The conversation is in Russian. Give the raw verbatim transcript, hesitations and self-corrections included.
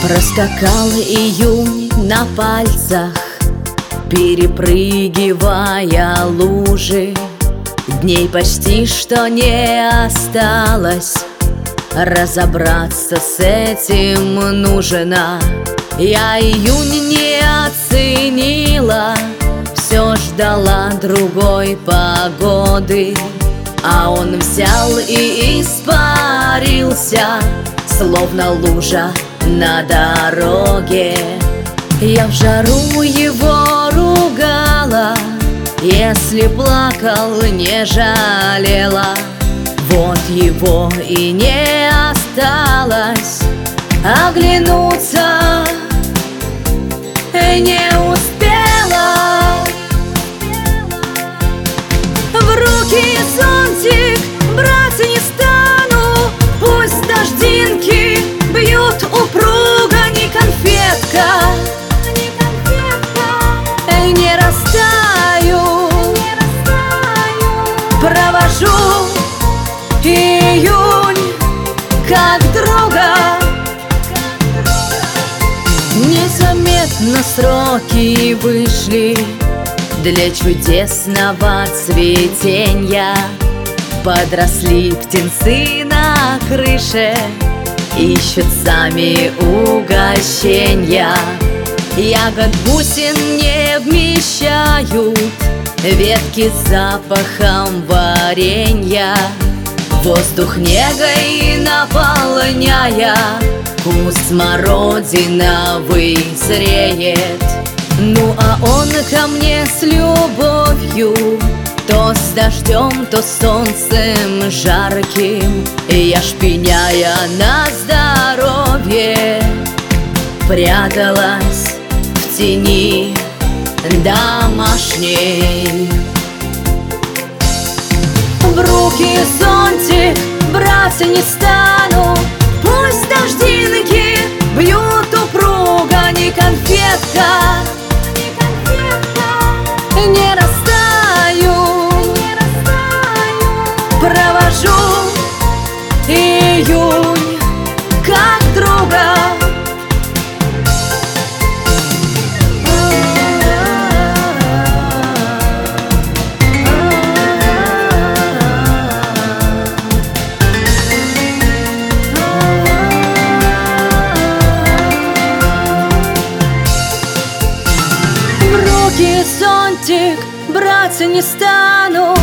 Проскакал июнь на пальцах, перепрыгивая лужи. Дней почти что не осталось, разобраться с этим нужно. Я июнь не оценила, все ждала другой погоды, а он взял и испарился, словно лужа на дороге. Я в жару его ругала, если плакал, не жалела. Вот его и не осталось, оглянуться не успела. В руки зонтик брать не стану, пусть дождинки бьют упруго, не конфетка, не конфетка. Не растаю, не растаю. Провожу июнь как друга. Незаметно сроки вышли для чудесного цветенья. Подросли птенцы на крыше, ищут сами угощенья. Ягод бусин не вмещают ветки с запахом варенья. Воздух негой наполняя, куст смородиновый зреет. Ну а он ко мне с любовью, то с дождем, то с солнцем жарким. И я, шпиняя на здоровье, пряталась в тени домашней. В руки зонтик брать не стану, пусть дождинки бьют упруго, не конфетка, не конфетка. Не растаю, не растаю. Провожу июнь как друга. Зонтик брать не стану,